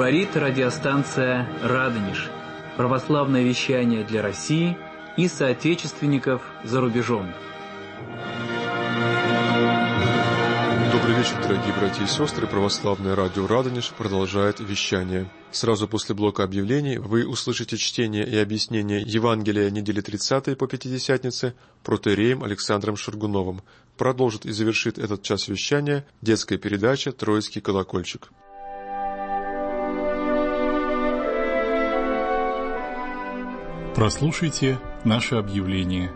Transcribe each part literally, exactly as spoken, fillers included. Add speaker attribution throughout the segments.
Speaker 1: Говорит радиостанция «Радонеж». Православное вещание для России и соотечественников за рубежом.
Speaker 2: Добрый вечер, дорогие братья и сестры. Православное радио «Радонеж» продолжает вещание. Сразу после блока объявлений вы услышите чтение и объяснение Евангелия недели тридцатой по Пятидесятнице протоиереем Александром Шаргуновым. Продолжит и завершит этот час вещания детская передача «Троицкий колокольчик».
Speaker 3: Прослушайте наше объявление.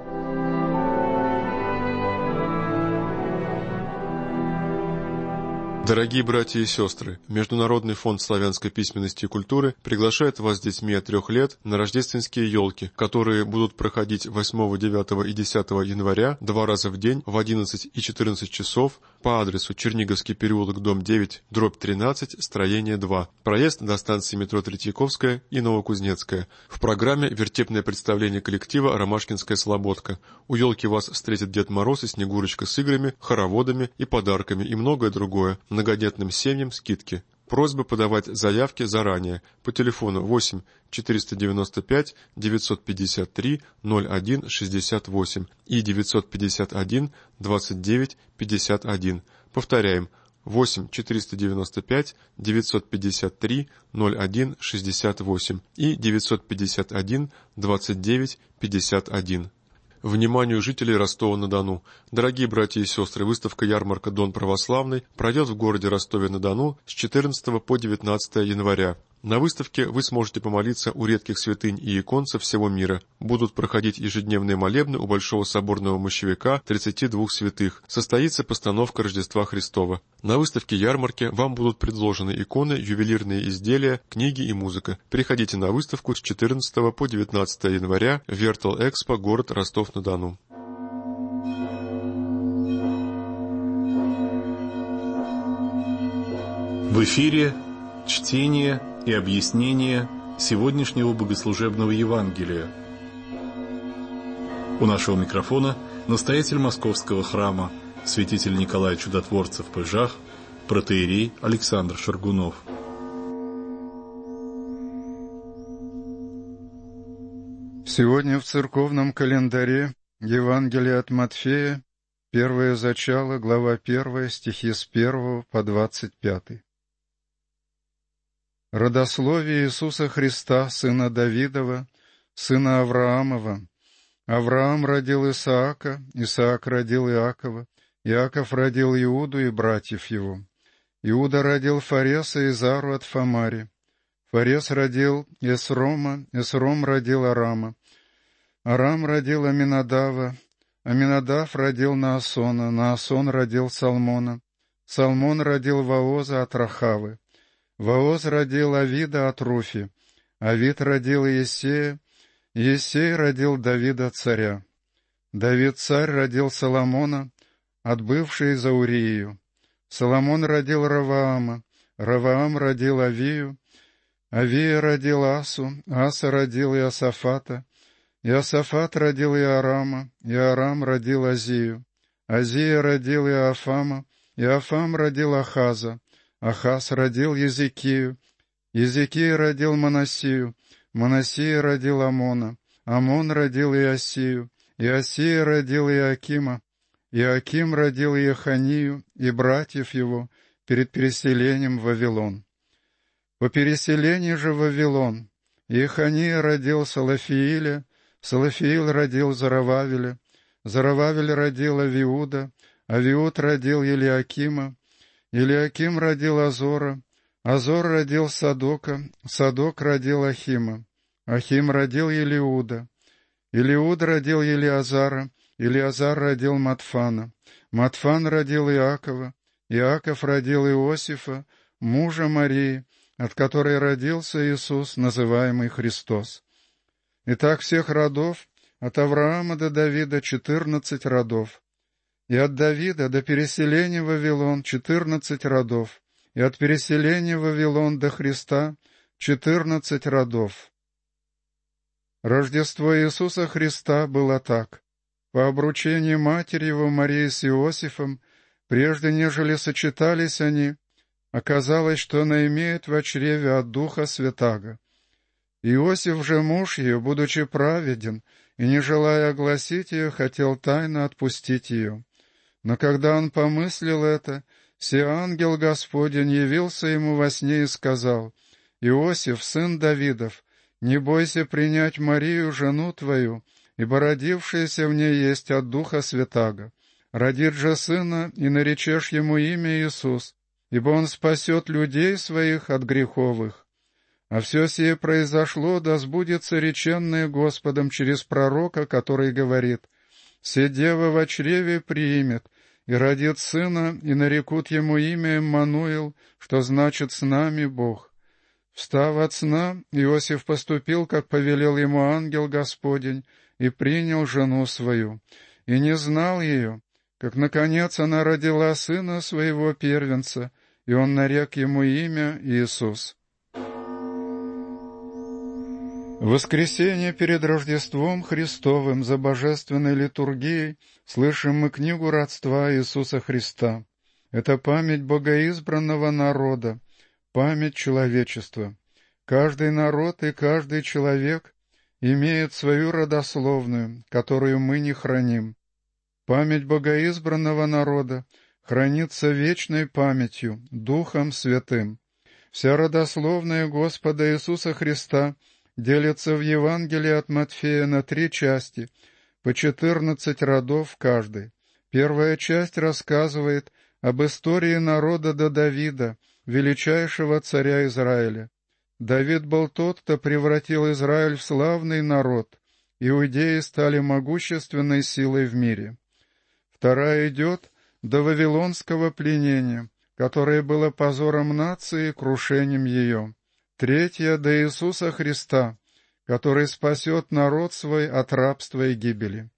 Speaker 2: Дорогие братья и сестры, Международный фонд славянской письменности и культуры приглашает вас с детьми от трех лет на рождественские елки, которые будут проходить восьмого, девятого и десятого января два раза в день в одиннадцать и четырнадцать часов по адресу Черниговский переулок, дом девять, дробь тринадцать, строение два. Проезд до станции метро Третьяковская и Новокузнецкая. В программе вертепное представление коллектива «Ромашкинская слободка». У елки вас встретят Дед Мороз и Снегурочка с играми, хороводами и подарками и многое другое. Многодетным семьям скидки. Просьба подавать заявки заранее по телефону восемь четыреста девяносто пять девятьсот пятьдесят три ноль один шестьдесят восемь и девятьсот пятьдесят один двадцать девять пятьдесят один. Повторяем, восемь четыреста девяносто пять девятьсот пятьдесят три ноль один шестьдесят восемь и девятьсот пятьдесят один двадцать девять пятьдесят один. Вниманию жителей Ростова-на-Дону. Дорогие братья и сестры, выставка-ярмарка «Дон Православный» пройдет в городе Ростове-на-Дону с четырнадцатого по девятнадцатое января. На выставке вы сможете помолиться у редких святынь и икон со всего мира. Будут проходить ежедневные молебны у Большого соборного мощевика тридцати двух святых. Состоится постановка Рождества Христова. На выставке-ярмарке вам будут предложены иконы, ювелирные изделия, книги и музыка. Приходите на выставку с четырнадцатого по девятнадцатое января в Вертал-Экспо, город Ростов-на-Дону.
Speaker 3: В эфире чтение и объяснение сегодняшнего богослужебного Евангелия. У нашего микрофона настоятель Московского храма, святитель Николай Чудотворцев Пыжах, протоиерей Александр Шаргунов.
Speaker 4: Сегодня в церковном календаре Евангелие от Матфея, первое зачало, глава первая, стихи с первого по двадцать пятый. Родословие Иисуса Христа, сына Давидова, сына Авраамова. Авраам родил Исаака, Исаак родил Иакова, Иаков родил Иуду и братьев его. Иуда родил Фареса и Зару от Фамари. Фарес родил Эсрома, Эсром родил Арама. Арам родил Аминадава, Аминадав родил Наасона, Наасон родил Салмона. Салмон родил Вооза от Рахавы. Вооз родил Авида от Руфи, Авид родил Иессея, Иессей родил Давида царя. Давид царь родил Соломона, отбывший за Урию. Соломон родил Раваама, Раваам родил Авию, Авия родил Асу, Аса родил Иосафата, Иосафат родил Иорама, Иорам родил Азию, Азия родил Иоафама, Иоафам родил Ахаза, Ахаз родил Езекию, Езекия родил Манассию, Манассия родил Амона, Амон родил Иосию, Иосия родил Иоакима, Иоаким родил Иеханию и братьев его перед переселением в Вавилон. По переселении же в Вавилон Иехания родил Салафииля, Салафиил родил Зарававеля, Зарававель родил Авиуда, Авиуд родил Елиакима, Елиаким родил Азора, Азор родил Садока, Садок родил Ахима, Ахим родил Елиуда, Елиуд родил Елиазара, Елиазар родил Матфана, Матфан родил Иакова, Иаков родил Иосифа, мужа Марии, от которой родился Иисус, называемый Христос. Итак, всех родов, от Авраама до Давида четырнадцать родов, и от Давида до переселения в Вавилон четырнадцать родов, и от переселения в Вавилон до Христа четырнадцать родов. Рождество Иисуса Христа было так. По обручению матери его Марии с Иосифом, прежде нежели сочетались они, Оказалось, что она имеет во чреве от Духа Святаго. Иосиф же, муж ее, будучи праведен, и не желая огласить ее, хотел тайно отпустить ее. Но когда он помыслил это, се ангел Господень явился ему во сне и сказал: «Иосиф, сын Давидов, не бойся принять Марию, жену твою, ибо родившееся в ней есть от Духа Святаго. Родит же сына, и наречешь ему имя Иисус, ибо он спасет людей своих от грехов их. А все сие произошло, да сбудется реченное Господом через пророка, который говорит: «Се дева во чреве приимет, и родит сына, и нарекут ему имя Иммануил, что значит «с нами Бог». Встав от сна, Иосиф поступил, как повелел ему ангел Господень, и принял жену свою, и не знал ее, как, наконец, она родила сына своего первенца, и он нарек ему имя Иисус». В воскресенье перед Рождеством Христовым за божественной литургией слышим мы книгу родства Иисуса Христа. Это память богоизбранного народа, память человечества. Каждый народ и каждый человек имеет свою родословную, которую мы не храним. Память богоизбранного народа хранится вечной памятью, Духом Святым. Вся родословная Господа Иисуса Христа делится в Евангелии от Матфея на три части, по четырнадцать родов в каждой. Первая часть рассказывает об истории народа до Давида, величайшего царя Израиля. Давид был тот, кто превратил Израиль в славный народ. Иудеи стали могущественной силой в мире. Вторая идет до вавилонского пленения, которое было позором нации и крушением ее. Третья — до Иисуса Христа, который спасет народ свой от рабства и гибели.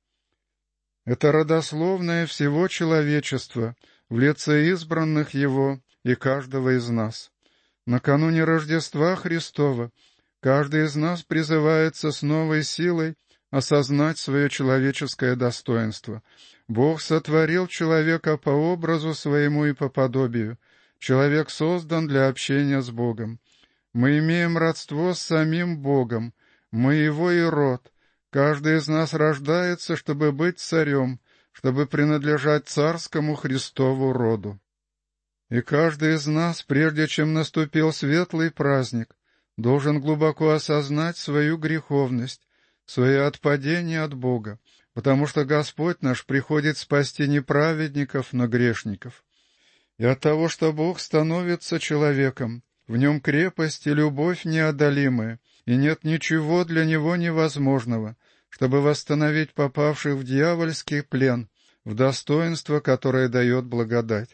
Speaker 4: Это родословное всего человечества в лице избранных Его и каждого из нас. Накануне Рождества Христова каждый из нас призывается с новой силой осознать свое человеческое достоинство. Бог сотворил человека по образу своему и по подобию. Человек создан для общения с Богом. Мы имеем родство с самим Богом, мы Его и род. Каждый из нас рождается, чтобы быть царем, чтобы принадлежать царскому Христову роду. И каждый из нас, прежде чем наступил светлый праздник, должен глубоко осознать свою греховность, свое отпадение от Бога, потому что Господь наш приходит спасти не праведников, но грешников. И от того, что Бог становится человеком, в нем крепость и любовь неодолимая, и нет ничего для него невозможного, чтобы восстановить попавших в дьявольский плен, в достоинство, которое дает благодать.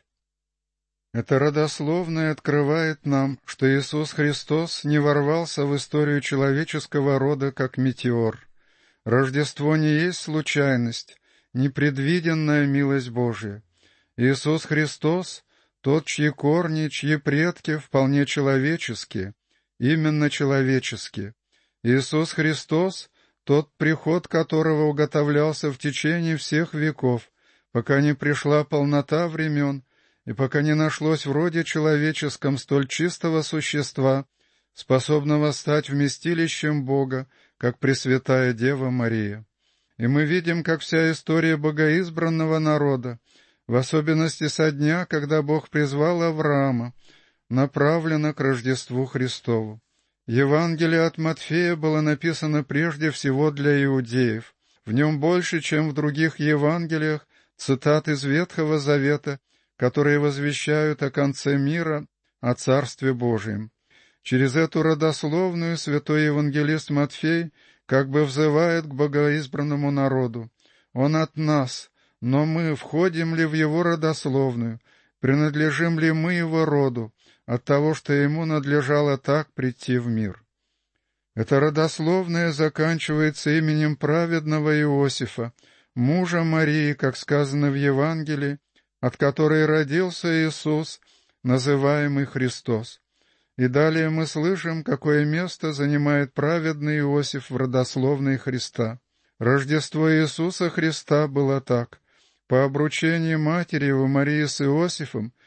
Speaker 4: Это родословное открывает нам, что Иисус Христос не ворвался в историю человеческого рода, как метеор. Рождество не есть случайность, непредвиденная милость Божия. Иисус Христос — тот, чьи корни, чьи предки вполне человеческие, именно человеческие. Иисус Христос — тот, приход которого уготовлялся в течение всех веков, пока не пришла полнота времен и пока не нашлось в роде человеческом столь чистого существа, способного стать вместилищем Бога, как Пресвятая Дева Мария. И мы видим, как вся история богоизбранного народа, в особенности со дня, когда Бог призвал Авраама, направлена к Рождеству Христову. Евангелие от Матфея было написано прежде всего для иудеев. В нем больше, чем в других Евангелиях, цитат из Ветхого Завета, которые возвещают о конце мира, о Царстве Божьем. Через эту родословную святой евангелист Матфей как бы взывает к богоизбранному народу. Он от нас, но мы входим ли в его родословную, принадлежим ли мы его роду, от того, что ему надлежало так прийти в мир. Это родословное заканчивается именем праведного Иосифа, мужа Марии, как сказано в Евангелии, от которой родился Иисус, называемый Христос. И далее мы слышим, какое место занимает праведный Иосиф в родословной Христа. Рождество Иисуса Христа было так. По обручении матери его Марии с Иосифом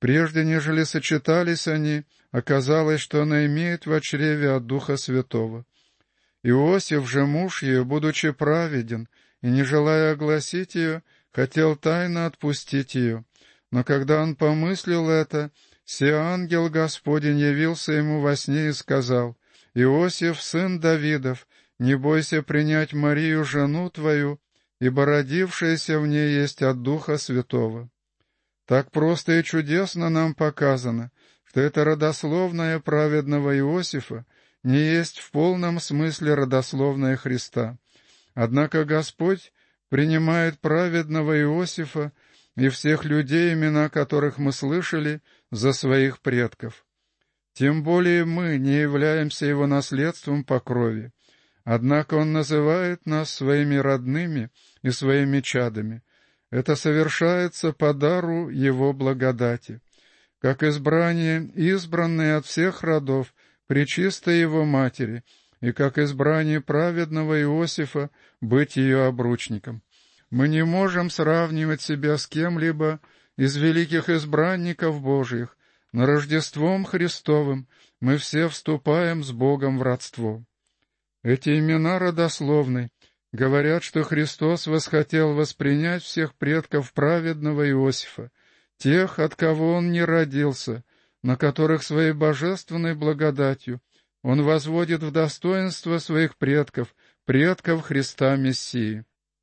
Speaker 4: Прежде нежели сочетались они, оказалось, что она имеет во чреве от Духа Святого. Иосиф же, муж ее, будучи праведен, и не желая огласить ее, хотел тайно отпустить ее. Но когда он помыслил это, се ангел Господень явился ему во сне и сказал: «Иосиф, сын Давидов, не бойся принять Марию, жену твою, ибо родившаяся в ней есть от Духа Святого». Так просто и чудесно нам показано, что это родословная праведного Иосифа не есть в полном смысле родословная Христа. Однако Господь принимает праведного Иосифа и всех людей, имена которых мы слышали, за своих предков. Тем более мы не являемся его наследством по крови, однако он называет нас своими родными и своими чадами. Это совершается по дару его благодати, как избрание, избранное от всех родов, пречистой его матери, и как избрание праведного Иосифа быть ее обручником. Мы не можем сравнивать себя с кем-либо из великих избранников Божьих, но Рождеством Христовым мы все вступаем с Богом в родство. Эти имена родословны говорят, что Христос восхотел воспринять всех предков праведного Иосифа, тех, от кого он не родился, на которых своей божественной благодатью он возводит в достоинство своих предков, предков Христа Мессии.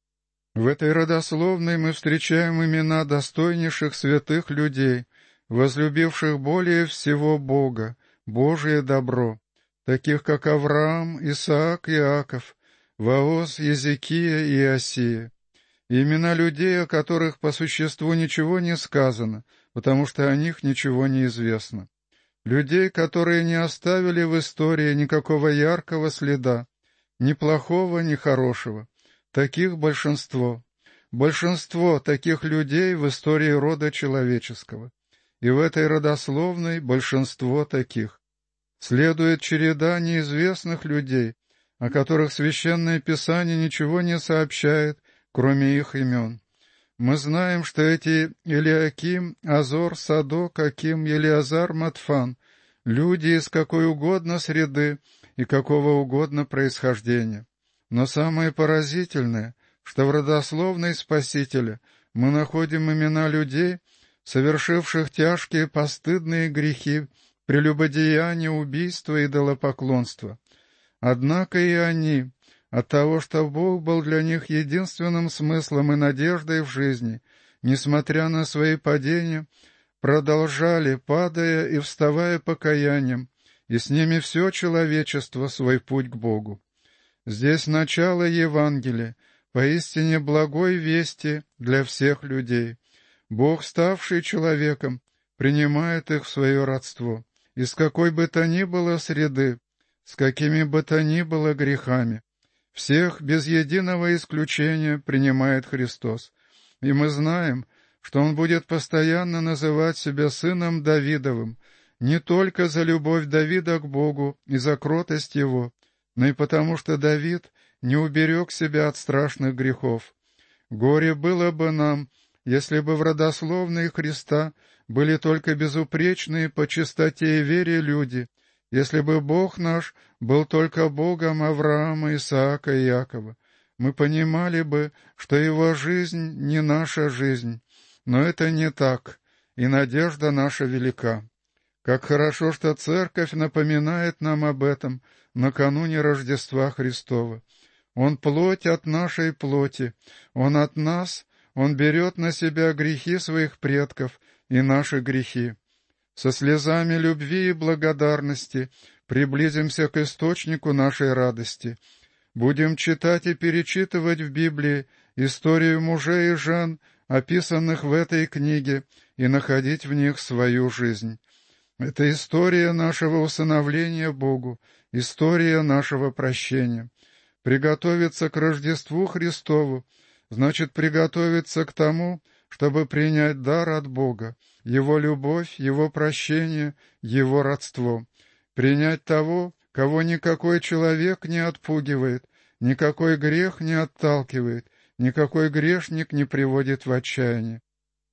Speaker 4: В этой родословной мы встречаем имена достойнейших святых людей, возлюбивших более всего Бога, Божие добро, таких как Авраам, Исаак, Иаков, Ваоз, Езекия и Иосия. Имена людей, о которых по существу ничего не сказано, потому что о них ничего не известно. Людей, которые не оставили в истории никакого яркого следа, ни плохого, ни хорошего. Таких большинство. Большинство таких людей в истории рода человеческого. И в этой родословной большинство таких. Следует череда неизвестных людей, о которых Священное Писание ничего не сообщает, кроме их имен. Мы знаем, что эти Илиаким, Азор, Садок, Аким, Елиазар, Матфан — люди из какой угодно среды и какого угодно происхождения. Но самое поразительное, что в родословной Спасителя мы находим имена людей, совершивших тяжкие постыдные грехи, прелюбодеяние, убийство и идолопоклонство. Однако и они, от того, что Бог был для них единственным смыслом и надеждой в жизни, несмотря на свои падения, продолжали, падая и вставая покаянием, и с ними все человечество свой путь к Богу. Здесь начало Евангелия, поистине благой вести для всех людей. Бог, ставший человеком, принимает их в свое родство. Из какой бы то ни было среды, с какими бы то ни было грехами, всех без единого исключения принимает Христос. И мы знаем, что Он будет постоянно называть себя сыном Давидовым, не только за любовь Давида к Богу и за кротость его, но и потому, что Давид не уберег себя от страшных грехов. Горе было бы нам, если бы в родословной Христа были только безупречные по чистоте и вере люди, если бы Бог наш был только Богом Авраама, Исаака и Иакова. Мы понимали бы, что его жизнь не наша жизнь, но это не так, и надежда наша велика. Как хорошо, что Церковь напоминает нам об этом накануне Рождества Христова. Он плоть от нашей плоти, Он от нас, Он берет на себя грехи своих предков и наши грехи. Со слезами любви и благодарности приблизимся к источнику нашей радости. Будем читать и перечитывать в Библии историю мужей и жен, описанных в этой книге, и находить в них свою жизнь. Это история нашего усыновления Богу, история нашего прощения. Приготовиться к Рождеству Христову значит приготовиться к тому, чтобы принять дар от Бога, Его любовь, Его прощение, Его родство. Принять того, кого никакой человек не отпугивает, никакой грех не отталкивает, никакой грешник не приводит в отчаяние.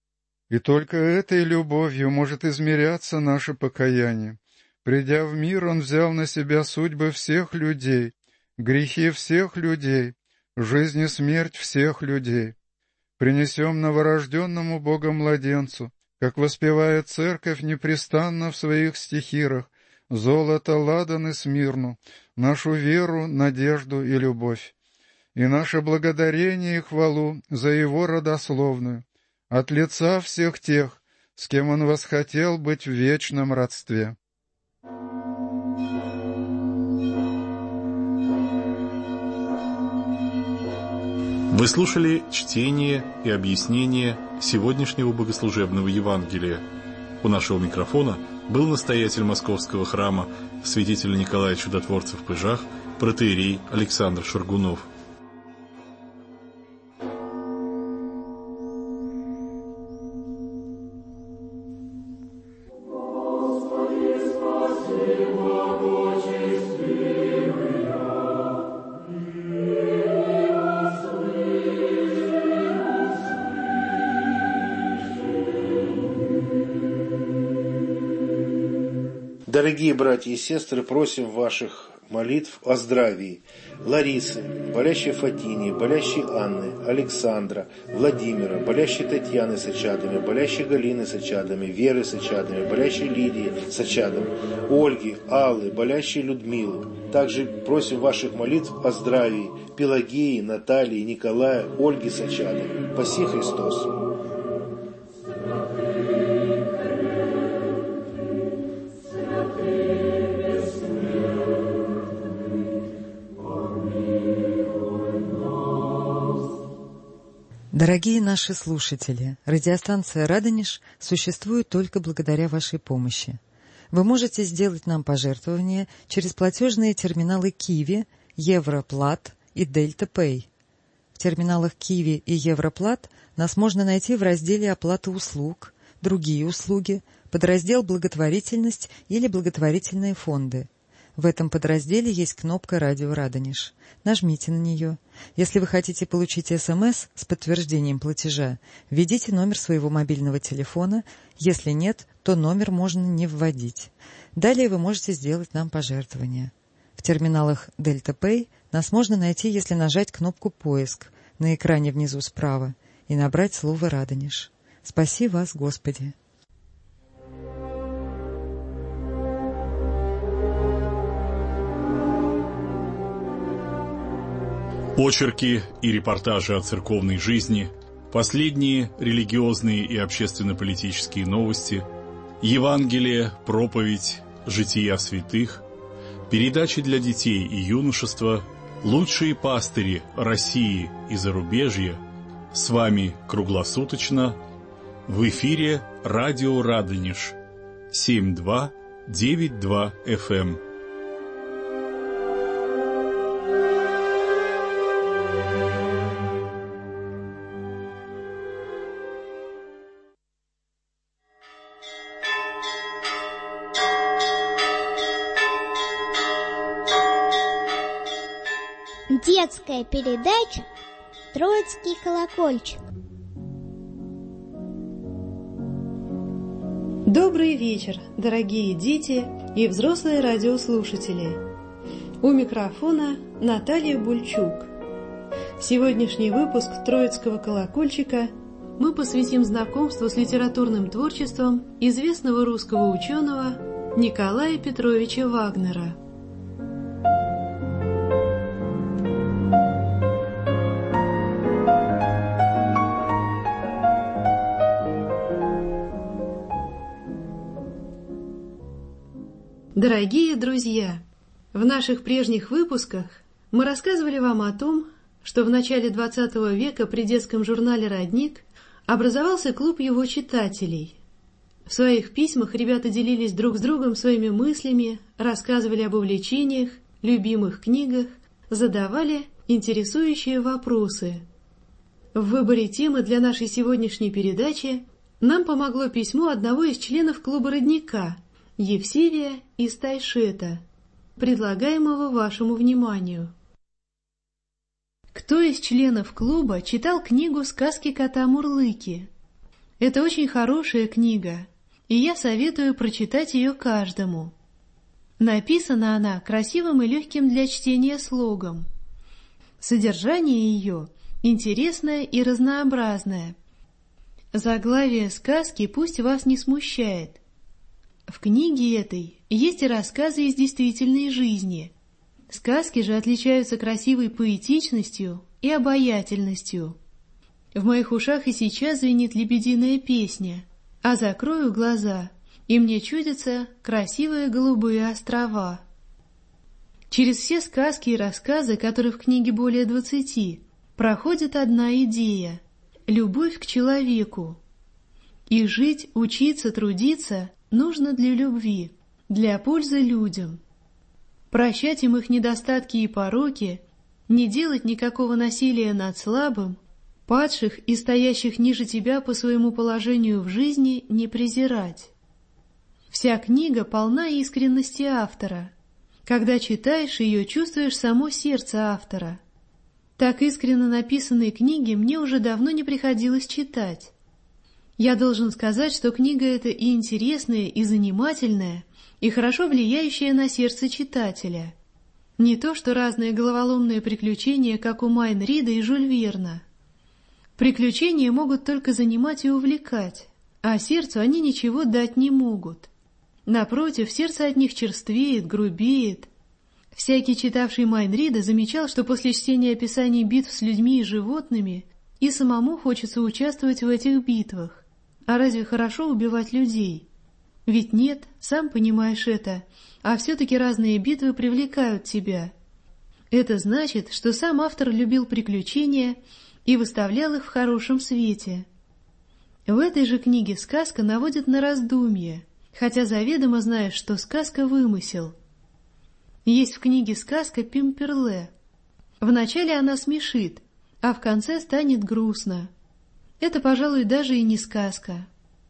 Speaker 4: И только этой любовью может измеряться наше покаяние. Придя в мир, Он взял на себя судьбы всех людей, грехи всех людей, жизнь и смерть всех людей. Принесем новорожденному Богомладенцу, как воспевает Церковь непрестанно в своих стихирах, золото, ладан и смирну, нашу веру, надежду и любовь, и наше благодарение и хвалу за Его родословную, от лица всех тех, с кем Он восхотел быть в вечном родстве.
Speaker 3: Вы слушали чтение и объяснение сегодняшнего богослужебного Евангелия. У нашего микрофона был настоятель Московского храма святитель Николай Чудотворцев в Пыжах, протоиерей Александр Шаргунов.
Speaker 5: Дорогие братья и сестры, просим ваших молитв о здравии Ларисы, болящей Фатини, болящей Анны, Александра, Владимира, болящей Татьяны с очадами, болящей Галины с очадами, Веры с очадами, болящей Лидии с очадом, Ольги, Аллы, болящей Людмилы. Также просим ваших молитв о здравии Пелагеи, Натальи, Николая, Ольги с очадами. Спаси Христос!
Speaker 6: Дорогие наши слушатели, радиостанция «Радонеж» существует только благодаря вашей помощи. Вы можете сделать нам пожертвования через платежные терминалы Киви, Европлат и Дельта Пэй. В терминалах Киви и Европлат нас можно найти в разделе «Оплата услуг», «Другие услуги», подраздел «Благотворительность» или «Благотворительные фонды». В этом подразделе есть кнопка «Радио Радонеж». Нажмите на нее. Если вы хотите получить СМС с подтверждением платежа, введите номер своего мобильного телефона. Если нет, то номер можно не вводить. Далее вы можете сделать нам пожертвование. В терминалах Дельта Пэй нас можно найти, если нажать кнопку «Поиск» на экране внизу справа и набрать слово «Радонеж». Спаси вас, Господи!
Speaker 3: Очерки и репортажи о церковной жизни, последние религиозные и общественно-политические новости, Евангелие, проповедь, жития святых, передачи для детей и юношества, лучшие пастыри России и зарубежья. С вами круглосуточно в эфире радио Радонеж семь два девять два эф эм.
Speaker 7: Детская передача «Троицкий колокольчик».
Speaker 8: Добрый вечер, дорогие дети и взрослые радиослушатели. У микрофона Наталья Бульчук. Сегодняшний выпуск «Троицкого колокольчика» мы посвятим знакомству с литературным творчеством известного русского ученого Николая Петровича Вагнера. Дорогие друзья, в наших прежних выпусках мы рассказывали вам о том, что в начале двадцатого века при детском журнале «Родник» образовался клуб его читателей. В своих письмах ребята делились друг с другом своими мыслями, рассказывали об увлечениях, любимых книгах, задавали интересующие вопросы. В выборе темы для нашей сегодняшней передачи нам помогло письмо одного из членов клуба «Родника», Евсевия из Тайшета, предлагаемого вашему вниманию. Кто из членов клуба читал книгу «Сказки кота Мурлыки»? Это очень хорошая книга, и я советую прочитать ее каждому. Написана она красивым и легким для чтения слогом. Содержание ее интересное и разнообразное. Заглавие сказки пусть вас не смущает. В книге этой есть и рассказы из действительной жизни. Сказки же отличаются красивой поэтичностью и обаятельностью. В моих ушах и сейчас звенит лебединая песня, а закрою глаза, и мне чудятся красивые голубые острова. Через все сказки и рассказы, которых в книге более двадцати, проходит одна идея — любовь к человеку. И жить, учиться, трудиться нужно для любви, для пользы людям. Прощать им их недостатки и пороки, не делать никакого насилия над слабым, падших и стоящих ниже тебя по своему положению в жизни не презирать. Вся книга полна искренности автора. Когда читаешь ее, чувствуешь само сердце автора. Так искренно написанные книги мне уже давно не приходилось читать. Я должен сказать, что книга эта и интересная, и занимательная, и хорошо влияющая на сердце читателя. Не то, что разные головоломные приключения, как у Майн Рида и Жюль Верна. Приключения могут только занимать и увлекать, а сердцу они ничего дать не могут. Напротив, сердце от них черствеет, грубеет. Всякий, читавший Майн Рида, замечал, что после чтения описаний битв с людьми и животными и самому хочется участвовать в этих битвах. А разве хорошо убивать людей? Ведь нет, сам понимаешь это, а все-таки разные битвы привлекают тебя. Это значит, что сам автор любил приключения и выставлял их в хорошем свете. В этой же книге сказка наводит на раздумье, хотя заведомо знаешь, что сказка — вымысел. Есть в книге сказка Пимперле. Вначале она смешит, а в конце станет грустно. Это, пожалуй, даже и не сказка.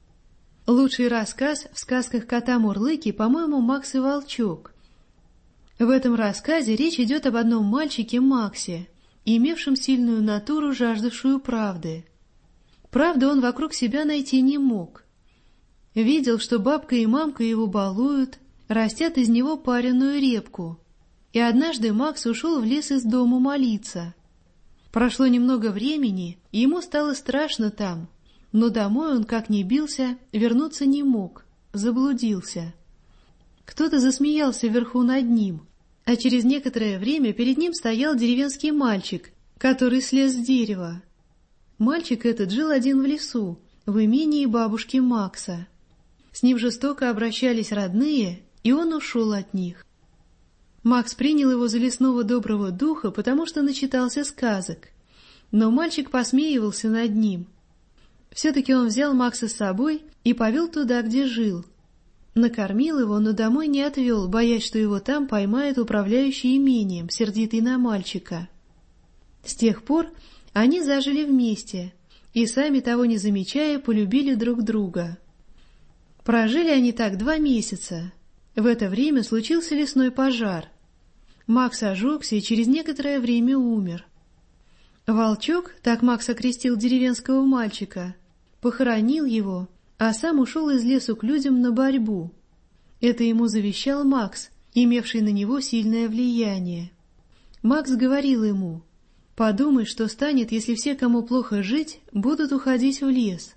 Speaker 8: Лучший рассказ в сказках Кота-Мурлыки, по-моему, «Макс и Волчок». В этом рассказе речь идет об одном мальчике Максе, имевшем сильную натуру, жаждавшую правды. Правды он вокруг себя найти не мог. Видел, что бабка и мамка его балуют, растят из него пареную репку. И однажды Макс ушел в лес из дому молиться. Прошло немного времени, и ему стало страшно там, но домой он, как ни бился, вернуться не мог, заблудился. Кто-то засмеялся вверху над ним, а через некоторое время перед ним стоял деревенский мальчик, который слез с дерева. Мальчик этот жил один в лесу, в имении бабушки Макса. С ним жестоко обращались родные, и он ушел от них. Макс принял его за лесного доброго духа, потому что начитался сказок. Но мальчик посмеивался над ним. Все-таки он взял Макса с собой и повел туда, где жил. Накормил его, но домой не отвел, боясь, что его там поймает управляющий имением, сердитый на мальчика. С тех пор они зажили вместе и, сами того не замечая, полюбили друг друга. Прожили они так два месяца. В это время случился лесной пожар. Макс ожегся и через некоторое время умер. Волчок, так Макс окрестил деревенского мальчика, похоронил его, а сам ушел из лесу к людям на борьбу. Это ему завещал Макс, имевший на него сильное влияние. Макс говорил ему: «Подумай, что станет, если все, кому плохо жить, будут уходить в лес».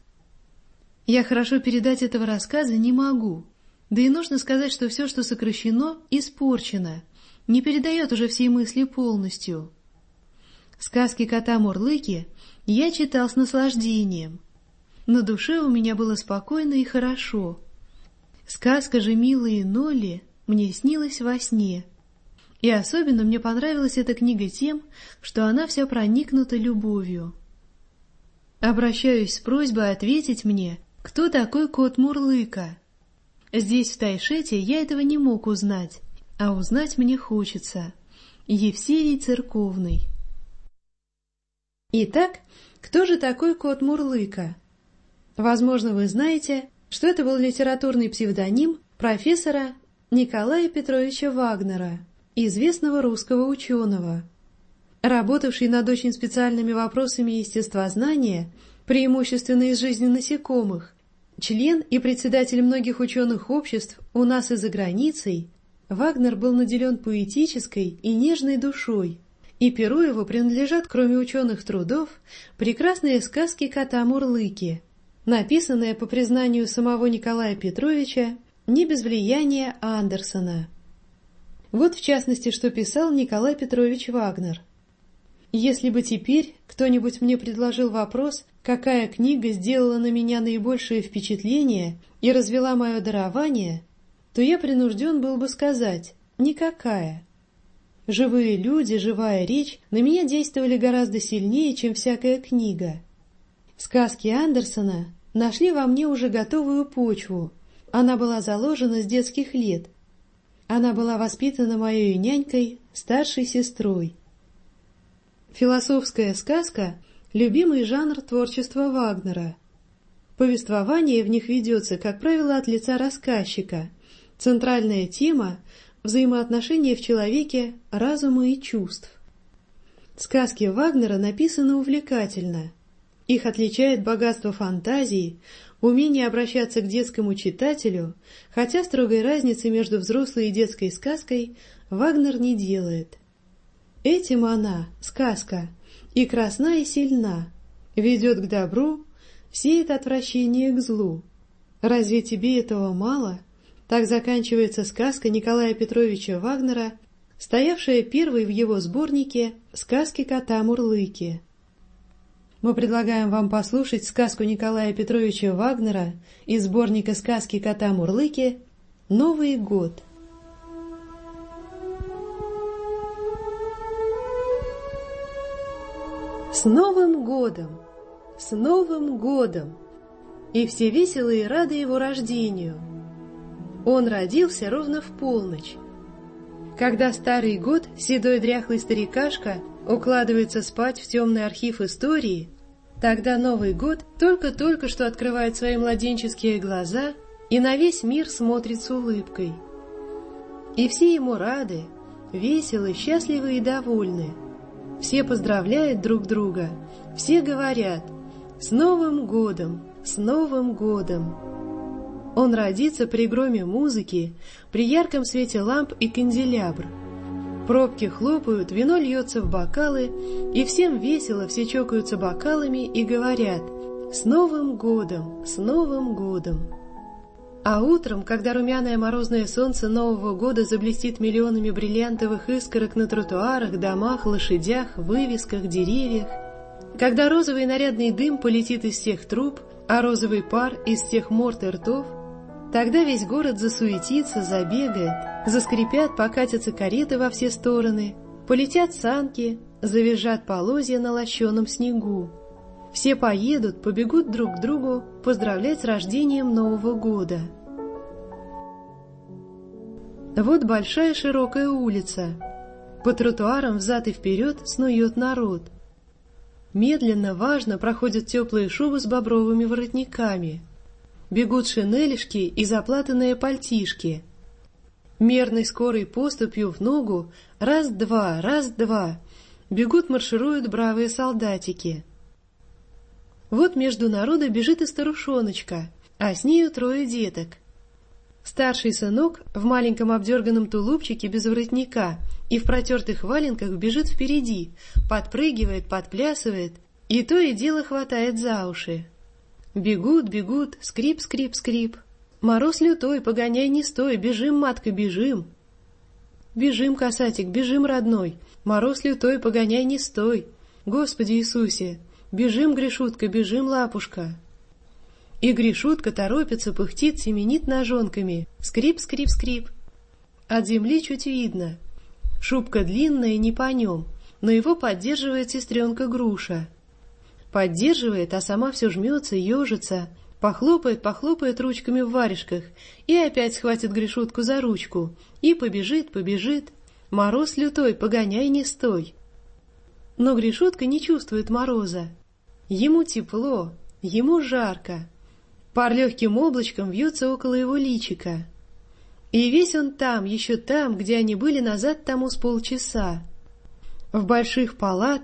Speaker 8: Я хорошо передать этого рассказа не могу, да и нужно сказать, что все, что сокращено, испорчено, не передает уже всей мысли полностью. Сказки Кота-Мурлыки я читал с наслаждением. На душе у меня было спокойно и хорошо. Сказка же «Милые Нолли» мне снилась во сне. И особенно мне понравилась эта книга тем, что она вся проникнута любовью. Обращаюсь с просьбой ответить мне, кто такой кот Мурлыка. Здесь, в Тайшете, я этого не мог узнать, а узнать мне хочется. Евсевий Церковный. Итак, кто же такой кот Мурлыка? Возможно, вы знаете, что это был литературный псевдоним профессора Николая Петровича Вагнера, известного русского ученого. Работавший над очень специальными вопросами естествознания, преимущественно из жизни насекомых, член и председатель многих ученых обществ у нас и за границей, Вагнер был наделен поэтической и нежной душой, и перу его принадлежат, кроме ученых трудов, прекрасные сказки кота Мурлыки, написанные, по признанию самого Николая Петровича, не без влияния Андерсона. Вот в частности, что писал Николай Петрович Вагнер. «Если бы теперь кто-нибудь мне предложил вопрос, какая книга сделала на меня наибольшее впечатление и развела мое дарование, то я принужден был бы сказать «никакая». Живые люди, живая речь на меня действовали гораздо сильнее, чем всякая книга. Сказки Андерсона нашли во мне уже готовую почву. Она была заложена с детских лет. Она была воспитана моей нянькой, старшей сестрой. Философская сказка – любимый жанр творчества Вагнера. Повествование в них ведется, как правило, от лица рассказчика. Центральная тема – взаимоотношения в человеке разума и чувств. Сказки Вагнера написаны увлекательно. Их отличает богатство фантазии, умение обращаться к детскому читателю, хотя строгой разницы между взрослой и детской сказкой Вагнер не делает. Этим она, сказка, и красна, и сильна, ведет к добру, сеет отвращение к злу. Разве тебе этого мало? Так заканчивается сказка Николая Петровича Вагнера, стоявшая первой в его сборнике «Сказки кота Мурлыки». Мы предлагаем вам послушать сказку Николая Петровича Вагнера из сборника «Сказки кота Мурлыки» «Новый год». С Новым годом! С Новым годом! И все веселые и рады его рождению. Он родился ровно в полночь. Когда старый год, седой дряхлый старикашка, укладывается спать в темный архив истории, тогда Новый год только-только что открывает свои младенческие глаза и на весь мир смотрит с улыбкой. И все ему рады, веселы, счастливы и довольны. Все поздравляют друг друга, все говорят «С Новым годом! С Новым годом!». Он родится при громе музыки, при ярком свете ламп и канделябр. Пробки хлопают, вино льется в бокалы, и всем весело, все чокаются бокалами и говорят «С Новым годом! С Новым годом!». А утром, когда румяное морозное солнце Нового года заблестит миллионами бриллиантовых искорок на тротуарах, домах, лошадях, вывесках, деревьях, когда розовый нарядный дым полетит из всех труб, а розовый пар из всех морд и ртов, тогда весь город засуетится, забегает, заскрипят, покатятся кареты во все стороны, полетят санки, завизжат полозья на лощеном снегу. Все поедут, побегут друг к другу поздравлять с рождением Нового года. Вот большая широкая улица. По тротуарам взад и вперед снует народ. Медленно, важно проходят теплые шубы с бобровыми воротниками. Бегут шинелишки и заплатанные пальтишки. Мерной скорой поступью в ногу раз-два, раз-два бегут, маршируют бравые солдатики. Вот между народа бежит и старушоночка, а с нею трое деток. Старший сынок в маленьком обдерганном тулупчике без воротника и в протертых валенках бежит впереди, подпрыгивает, подплясывает и то и дело хватает за уши. Бегут, бегут, скрип, скрип, скрип. Мороз лютой, погоняй не стой, бежим, матка, бежим. Бежим, касатик, бежим, родной, мороз лютой, погоняй не стой. Господи Иисусе! Бежим, Гришутка, бежим, лапушка. И Гришутка торопится, пыхтит, семенит ножонками. Скрип, скрип, скрип. От земли чуть видно. Шубка длинная, не по нем, но его поддерживает сестренка Груша. Поддерживает, а сама все жмется, ежится, похлопает, похлопает ручками в варежках и опять схватит Гришутку за ручку и побежит, побежит. Мороз лютой, погоняй не стой. Но Гришутка не чувствует мороза. Ему тепло, ему жарко. Пар легким облачком вьется около его личика. И весь он там, еще там, где они были назад тому с полчаса. В больших палатах,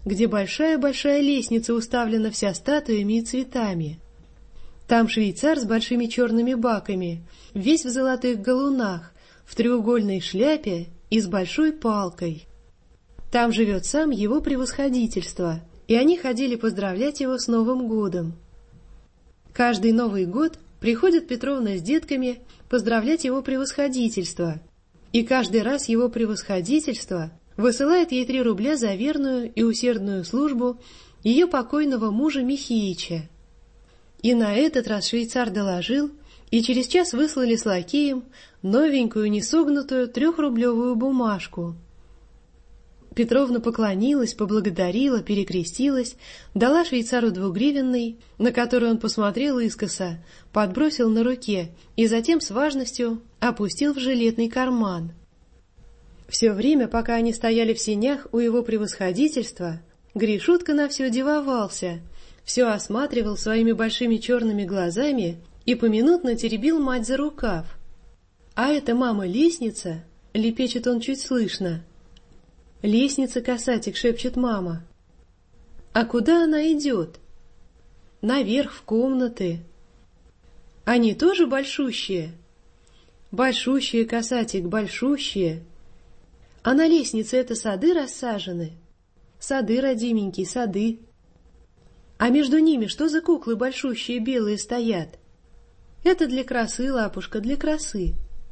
Speaker 8: где большая-большая лестница уставлена вся статуями и цветами. Там швейцар с большими черными баками, весь в золотых галунах, в треугольной шляпе и с большой палкой. Там живет сам его превосходительство, и они ходили поздравлять его с Новым годом. Каждый Новый год приходит Петровна с детками поздравлять его превосходительство, и каждый раз его превосходительство высылает ей три рубля за верную и усердную службу ее покойного мужа Михеича. И на этот раз швейцар доложил, и через час выслали с лакеем новенькую несогнутую трехрублевую бумажку. Петровна поклонилась, поблагодарила, перекрестилась, дала швейцару двугривенный, на который он посмотрел искоса, подбросил на руке и затем с важностью опустил в жилетный карман. Все время, пока они стояли в сенях у его превосходительства, Гришутка на все дивовался, все осматривал своими большими черными глазами и поминутно теребил мать за рукав. «А это, мама, лестница?» — лепечет он чуть слышно. «Лестница, касатик», — шепчет мама. «А куда она идет?» «Наверх, в комнаты». «Они тоже большущие?» «Большущие, касатик, большущие». «А на лестнице это сады рассажены?» «Сады, родименький, сады». «А между ними что за куклы большущие белые стоят?» «Это для красы, лапушка, для красы».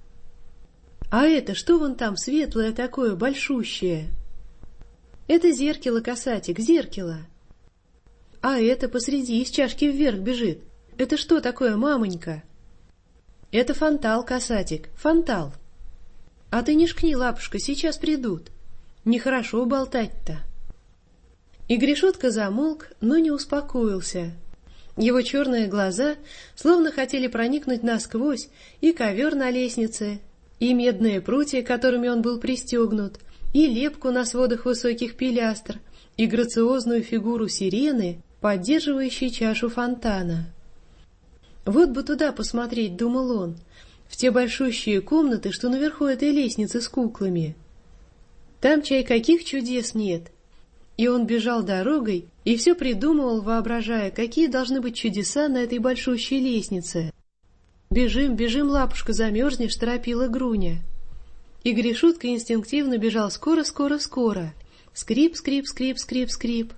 Speaker 8: «А это что вон там светлое такое, большущее?» «Это зеркало, касатик, зеркало». «А это посреди из чашки вверх бежит. Это что такое, мамонька?» «Это фонтал, касатик, фонтал». «А ты не шкни, лапушка, сейчас придут. Нехорошо болтать-то». И Гришутка замолк, но не успокоился. Его черные глаза словно хотели проникнуть насквозь и ковер на лестнице, и медные прутья, которыми он был пристегнут, и лепку на сводах высоких пилястр, и грациозную фигуру сирены, поддерживающей чашу фонтана. «Вот бы туда посмотреть», — думал он, — «в те большущие комнаты, что наверху этой лестницы с куклами. Там, чай, каких чудес нет». И он бежал дорогой и все придумывал, воображая, какие должны быть чудеса на этой большущей лестнице. «Бежим, бежим, лапушка, замерзнешь», — торопила Груня. И Гришутка инстинктивно бежал скоро, скоро, скоро. Скрип, скрип, скрип, скрип, скрип.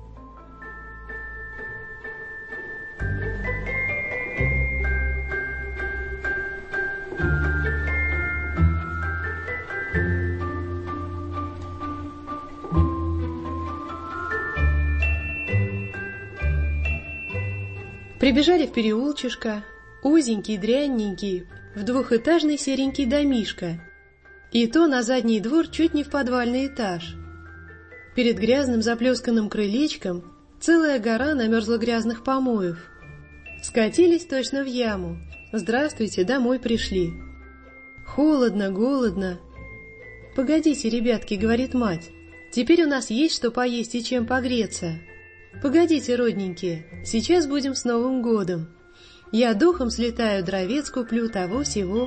Speaker 8: Прибежали в переулчишко, узенький, дрянненький, в двухэтажный серенький домишко, и то на задний двор чуть не в подвальный этаж. Перед грязным заплесканным крылечком целая гора намерзла грязных помоев. Скатились точно в яму. «Здравствуйте, домой пришли». «Холодно, голодно». «Погодите, ребятки», — говорит мать, — «теперь у нас есть что поесть и чем погреться». «Погодите, родненькие, сейчас будем с Новым годом. Я духом слетаю, дровец куплю, того-сего».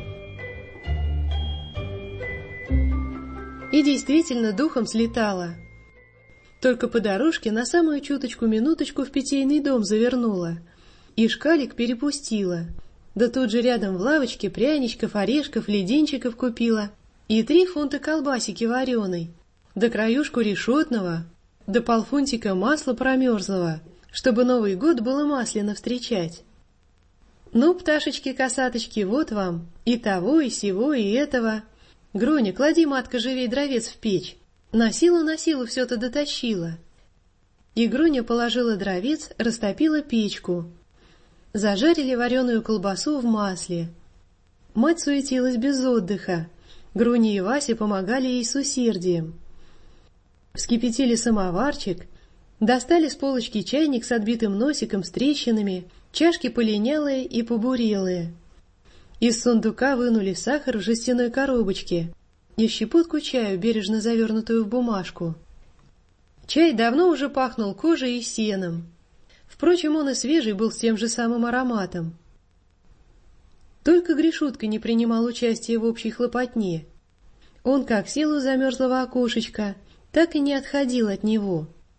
Speaker 8: И действительно духом слетала. Только по дорожке на самую чуточку-минуточку в питейный дом завернула. И шкалик перепустила. Да тут же рядом в лавочке пряничков, орешков, леденчиков купила. И три фунта колбасики вареной. Да краюшку решетного. Да полфунтика масла промерзлого, чтобы Новый год было масляно встречать. Ну, пташечки-косаточки, вот вам и того, и сего, и этого. Груня, клади, матка, живей дровец в печь. На силу, на силу все-то дотащила. И Груня положила дровец, растопила печку. Зажарили вареную колбасу в масле. Мать суетилась без отдыха. Груня и Вася помогали ей с усердием. Вскипятили самоварчик, достали с полочки чайник с отбитым носиком, с трещинами, чашки полинялые и побурелые. Из сундука вынули сахар в жестяной коробочке и щепотку чаю, бережно завернутую в бумажку. Чай давно уже пахнул кожей и сеном. Впрочем, он и свежий был с тем же самым ароматом. Только Гришутка не принимал участия в общей хлопотне. Он как сел у замерзлого окошечка, так и не отходил от него.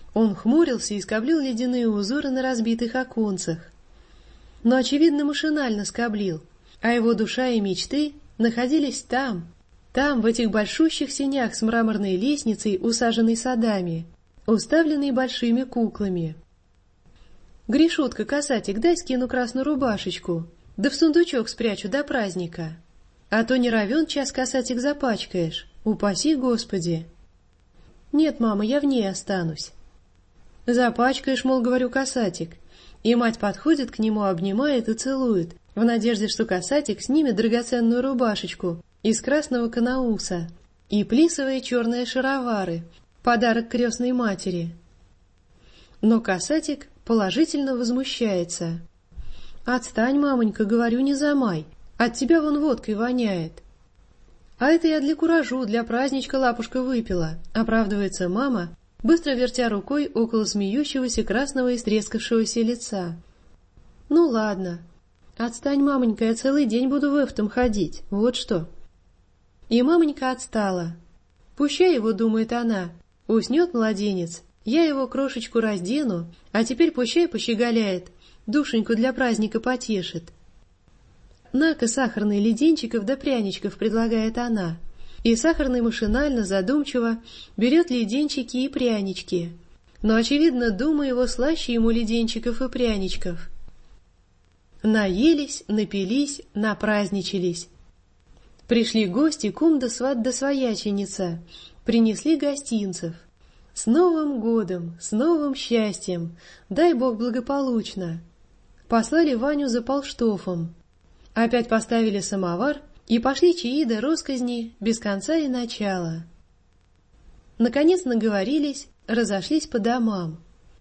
Speaker 8: Он хмурился и скоблил ледяные узоры на разбитых оконцах. Но, очевидно, машинально скоблил, а его душа и мечты находились там, там, в этих большущих сенях с мраморной лестницей, усаженной садами, уставленной большими куклами. «Гришутка, касатик, дай скину красную рубашечку, да в сундучок спрячу до праздника. А то не равен час, касатик, запачкаешь, упаси Господи». «Нет, мама, я в ней останусь». «Запачкаешь, мол, говорю, касатик». И мать подходит к нему, обнимает и целует, в надежде, что касатик снимет драгоценную рубашечку из красного канауса и плисовые черные шаровары, подарок крестной матери. Но касатик положительно возмущается. «Отстань, мамонька, говорю, не замай, от тебя вон водкой воняет». «А это я для куражу, для праздничка лапушка выпила», — оправдывается мама, быстро вертя рукой около смеющегося красного истрескавшегося лица. «Ну ладно. Отстань, мамонька, я целый день буду в эфтом ходить, вот что». И мамонька отстала. Пущай его, думает она, уснет младенец, я его крошечку раздену, а теперь пущай пощеголяет, душеньку для праздника потешит. «На-ка, сахарный, леденчиков да пряничков», — предлагает она. И сахарный машинально, задумчиво берет леденчики и прянички. Но, очевидно, дума его слаще ему леденчиков и пряничков. Наелись, напились, напраздничались. Пришли гости, кум да сват да свояченица, принесли гостинцев. С Новым годом, с новым счастьем, дай Бог благополучно. Послали Ваню за полштофом. Опять поставили самовар, и пошли чаи да росказни без конца и начала. Наконец наговорились, разошлись по домам.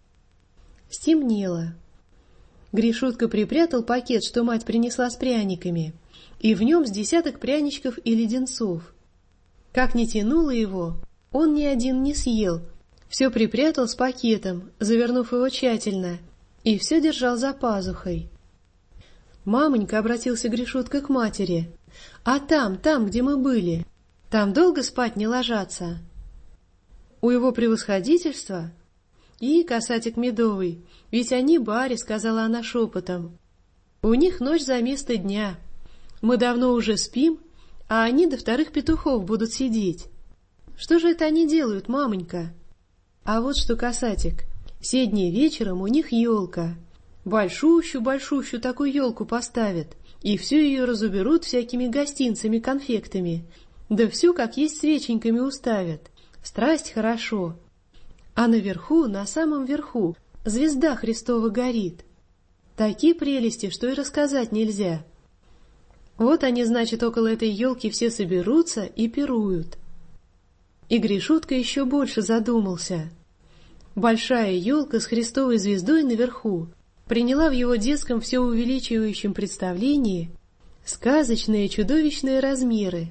Speaker 8: Стемнело. Гришутка припрятал пакет, что мать принесла с пряниками, и в нем с десяток пряничков и леденцов. Как ни тянуло его, он ни один не съел, все припрятал с пакетом, завернув его тщательно, и все держал за пазухой. «Мамонька», — обратился Гришутка к матери, — «а там, там, где мы были, там долго спать не ложатся?» «У его превосходительства?» «И, касатик медовый, ведь они баре», — сказала она шепотом. «У них ночь за место дня. Мы давно уже спим, а они до вторых петухов будут сидеть. Что же это они делают, мамонька?» «А вот что, касатик, все дни вечером у них елка. Большущую-большущую такую елку поставят, и всю ее разуберут всякими гостинцами, конфектами, да всю, как есть, свеченьками уставят. Страсть хорошо. А наверху, на самом верху, звезда Христова горит. Такие прелести, что и рассказать нельзя. Вот они, значит, около этой елки все соберутся и пируют». И Гришутка еще больше задумался. Большая елка с Христовой звездой наверху приняла в его детском все увеличивающем представлении сказочные чудовищные размеры.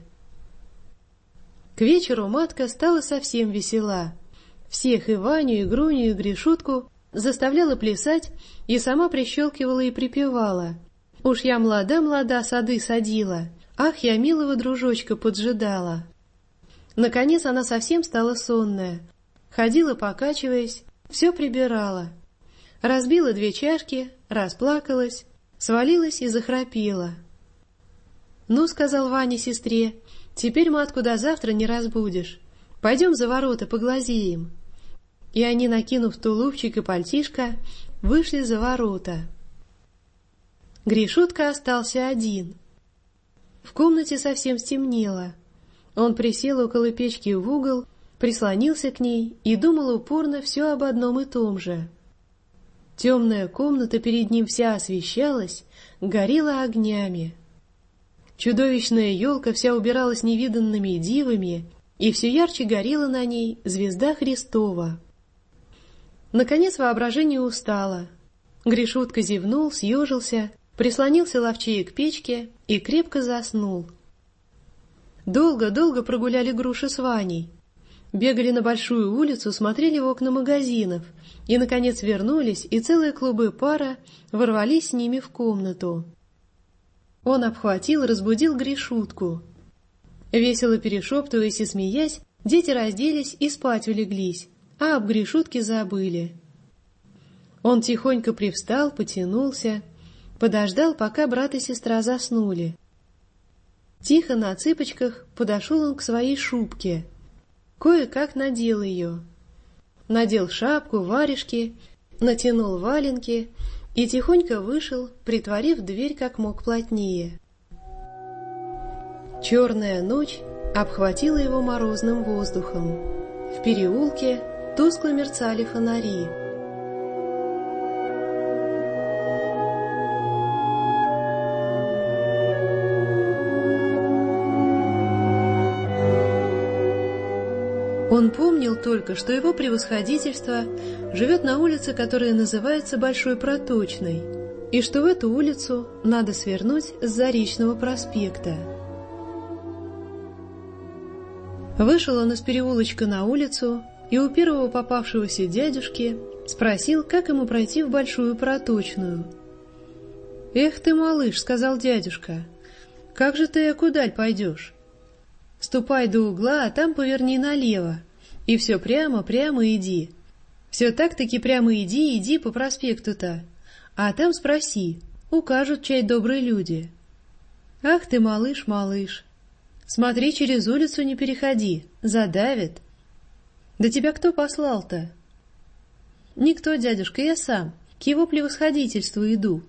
Speaker 8: К вечеру матка стала совсем весела. Всех, и Ваню, и Груню, и Гришутку, заставляла плясать и сама прищелкивала и припевала. «Уж я млада-млада сады садила, ах, я милого дружочка поджидала». Наконец она совсем стала сонная, ходила, покачиваясь, все прибирала. Разбила две чашки, расплакалась, свалилась и захрапела. «Ну, — сказал Ваня сестре, — теперь матку до завтра не разбудишь. Пойдем за ворота поглазеем». И они, накинув тулупчик и пальтишко, вышли за ворота. Гришутка остался один. В комнате совсем стемнело. Он присел около печки в угол, прислонился к ней и думал упорно все об одном и том же. Темная комната перед ним вся освещалась, горела огнями. Чудовищная елка вся убиралась невиданными дивами, и все ярче горела на ней звезда Христова. Наконец воображение устало. Гришутка зевнул, съежился, прислонился ловчее к печке и крепко заснул. Долго-долго прогуляли Груша с Ваней. Бегали на большую улицу, смотрели в окна магазинов, и, наконец, вернулись, и целые клубы пара ворвались с ними в комнату. Он обхватил и разбудил Гришутку. Весело перешептываясь и смеясь, дети разделись и спать улеглись, а об Гришутке забыли. Он тихонько привстал, потянулся, подождал, пока брат и сестра заснули. Тихо на цыпочках подошел он к своей шубке, кое-как надел ее. Надел шапку, варежки, натянул валенки и тихонько вышел, притворив дверь как мог плотнее. Черная ночь обхватила его морозным воздухом. В переулке тускло мерцали фонари. Он помнил только, что его превосходительство живет на улице, которая называется Большой Проточной, и что в эту улицу надо свернуть с Заречного проспекта. Вышел он из переулочка на улицу и у первого попавшегося дядюшки спросил, как ему пройти в Большую Проточную. «Эх ты, малыш», — сказал дядюшка, — «как же ты, кудаль пойдешь? Ступай до угла, а там поверни налево, и все прямо-прямо иди. Все так-таки прямо иди, иди по проспекту-то, а там спроси, укажут чай добрые люди». «Ах ты, малыш, малыш, смотри, через улицу не переходи, задавит». «Да тебя кто послал-то?» «Никто, дядюшка, я сам, к его превосходительству иду».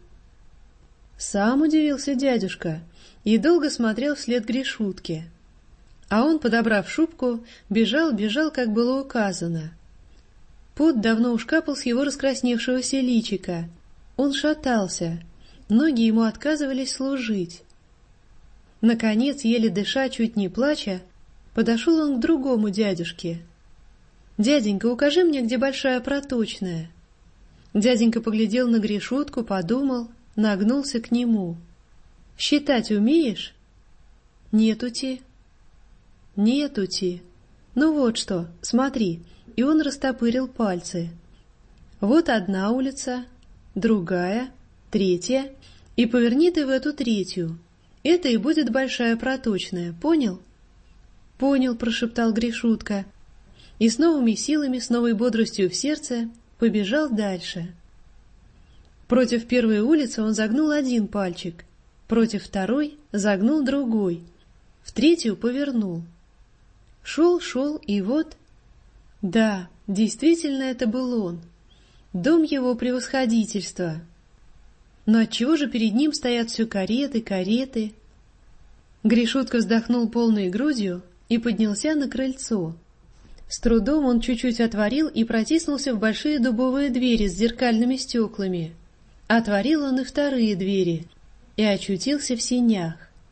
Speaker 8: Сам удивился дядюшка и долго смотрел вслед Гришутке. А он, подобрав шубку, бежал, бежал, как было указано. Пот давно уж капал с его раскрасневшегося личика. Он шатался, ноги ему отказывались служить. Наконец, еле дыша, чуть не плача, подошел он к другому дядюшке. «Дяденька, укажи мне, где Большая Проточная». Дяденька поглядел на Гришутку, подумал, нагнулся к нему. «Считать умеешь?» «Нетути». «Нетути. Ну вот что, смотри». И он растопырил пальцы. «Вот одна улица, другая, третья, и поверни ты в эту третью. Это и будет Большая Проточная, понял?» «Понял», — прошептал Гришутка. И с новыми силами, с новой бодростью в сердце побежал дальше. Против первой улицы он загнул один пальчик, против второй загнул другой, в третью повернул. Шел, шел, и вот... Да, действительно, это был он, дом его превосходительства. Но отчего же перед ним стоят все кареты, кареты? Гришутка вздохнул полной грудью и поднялся на крыльцо. С трудом он чуть-чуть отворил и протиснулся в большие дубовые двери с зеркальными стеклами. Отворил он и вторые двери и очутился в сенях.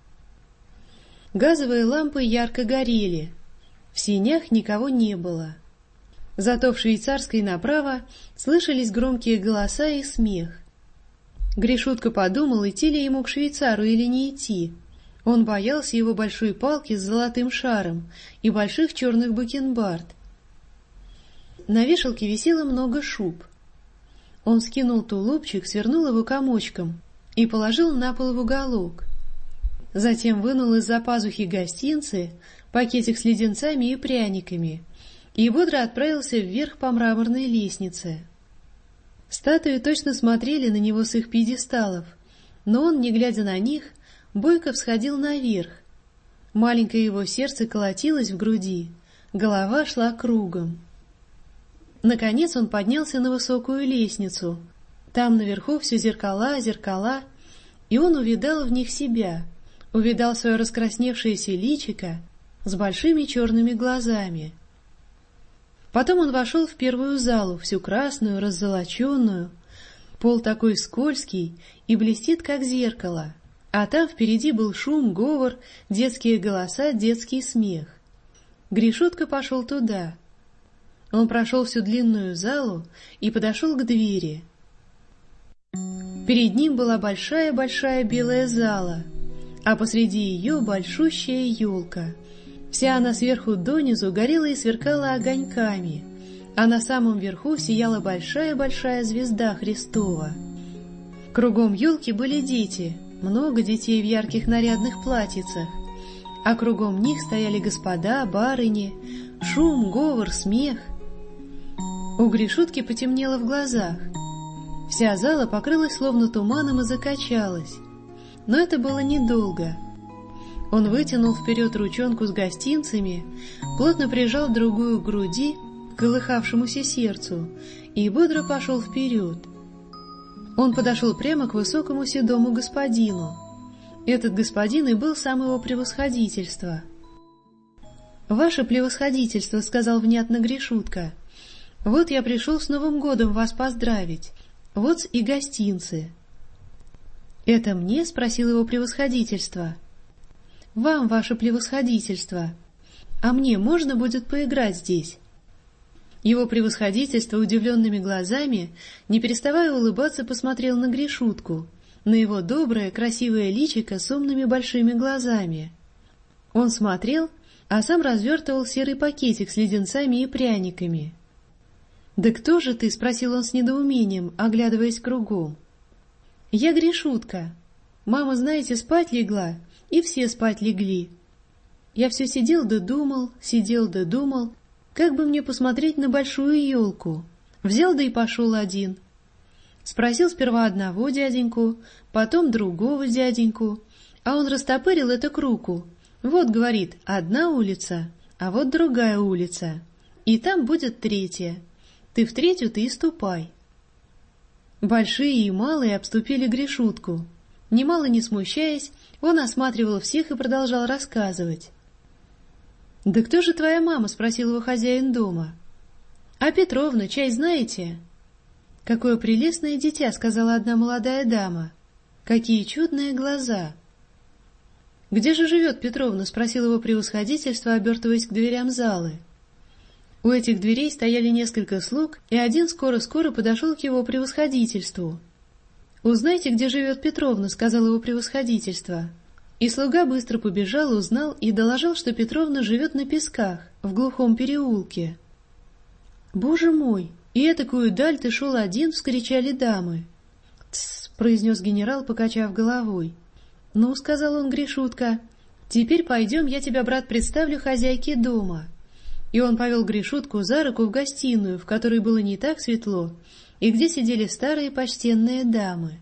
Speaker 8: Газовые лампы ярко горели. В сенях никого не было. Зато в швейцарской направо слышались громкие голоса и смех. Гришутка подумал, идти ли ему к швейцару или не идти. Он боялся его большой палки с золотым шаром и больших черных бакенбард. На вешалке висело много шуб. Он скинул тулупчик, свернул его комочком и положил на пол в уголок. Затем вынул из-за пазухи гостинцы, пакетик с леденцами и пряниками, и бодро отправился вверх по мраморной лестнице. Статуи точно смотрели на него с их пьедесталов, но он, не глядя на них, бойко всходил наверх. Маленькое его сердце колотилось в груди, голова шла кругом. Наконец он поднялся на высокую лестницу. Там наверху все зеркала, зеркала, и он увидал в них себя, увидал свое раскрасневшееся личико с большими черными глазами. Потом он вошел в первую залу, всю красную, раззолоченную. Пол такой скользкий и блестит, как зеркало. А там впереди был шум, говор, детские голоса, детский смех. Гришутка пошел туда. Он прошел всю длинную залу и подошел к двери. Перед ним была большая-большая белая зала, а посреди ее большущая елка. Вся она сверху донизу горела и сверкала огоньками, а на самом верху сияла большая-большая звезда Христова. Кругом елки были дети, много детей в ярких нарядных платьицах, а кругом них стояли господа, барыни, шум, говор, смех. У Гришутки потемнело в глазах. Вся зала покрылась словно туманом и закачалась. Но это было недолго. Он вытянул вперед ручонку с гостинцами, плотно прижал другую к груди, к колыхавшемуся сердцу, и бодро пошел вперед. Он подошел прямо к высокому седому господину. Этот господин и был сам его превосходительство. «Ваше превосходительство», — сказал внятно Гришутка, — «вот я пришел с Новым годом вас поздравить. Вот и гостинцы». «Это мне?» — спросил его превосходительство. «Вам, ваше превосходительство. А мне можно будет поиграть здесь?» Его превосходительство удивленными глазами, не переставая улыбаться, посмотрел на Гришутку, на его доброе, красивое личико с умными большими глазами. Он смотрел, а сам развертывал серый пакетик с леденцами и пряниками. «Да кто же ты?» — спросил он с недоумением, оглядываясь кругом. «Я Гришутка. Мама, знаете, спать легла, и все спать легли. Я все сидел да думал, сидел да думал, как бы мне посмотреть на большую елку. Взял да и пошел один. Спросил сперва одного дяденьку, потом другого дяденьку, а он растопырил это к руку. Вот, говорит, одна улица, а вот другая улица, и там будет третья. Ты в третью-то и ступай». Большие и малые обступили Гришутку. Немало не смущаясь, он осматривал всех и продолжал рассказывать. «Да кто же твоя мама?» — спросил его хозяин дома. «А Петровна, чай знаете?» «Какое прелестное дитя!» — сказала одна молодая дама. «Какие чудные глаза!» «Где же живет Петровна?» — спросил его превосходительство, обертываясь к дверям залы. У этих дверей стояли несколько слуг, и один скоро-скоро подошел к его превосходительству. «Узнайте, где живет Петровна», — сказал его превосходительство. И слуга быстро побежал, узнал и доложил, что Петровна живет на Песках, в глухом переулке. «Боже мой! И этакую даль ты шел один!» — вскричали дамы. «Тссс!» — произнес генерал, покачав головой. «Ну, — сказал он, Гришутка, — теперь пойдем, я тебя, брат, представлю хозяйке дома». И он повел Гришутку за руку в гостиную, в которой было не так светло, и где сидели старые почтенные дамы.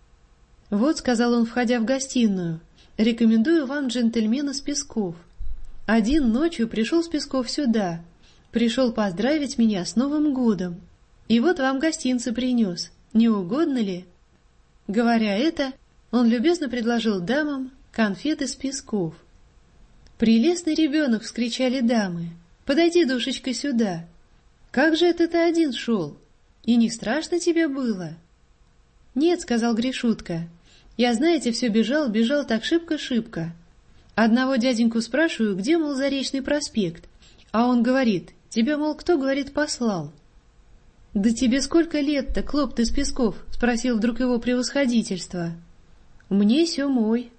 Speaker 8: «Вот, — сказал он, входя в гостиную, — рекомендую вам джентльмена с Песков. Один ночью пришел с Песков сюда, пришел поздравить меня с Новым годом, и вот вам гостинцы принес, не угодно ли?» Говоря это, он любезно предложил дамам конфеты с Песков. «Прелестный ребенок!» — вскричали дамы. «Подойди, душечка, сюда. Как же это ты один шел? И не страшно тебе было?» «Нет, — сказал Гришутка, — я, знаете, все бежал, бежал так шибко-шибко. Одного дяденьку спрашиваю, где, мол, Заречный проспект, а он говорит, тебя, мол, кто, говорит, послал?» «Да тебе сколько лет-то, клоп ты с Песков?» — спросил вдруг его превосходительство. «Мне сёмой».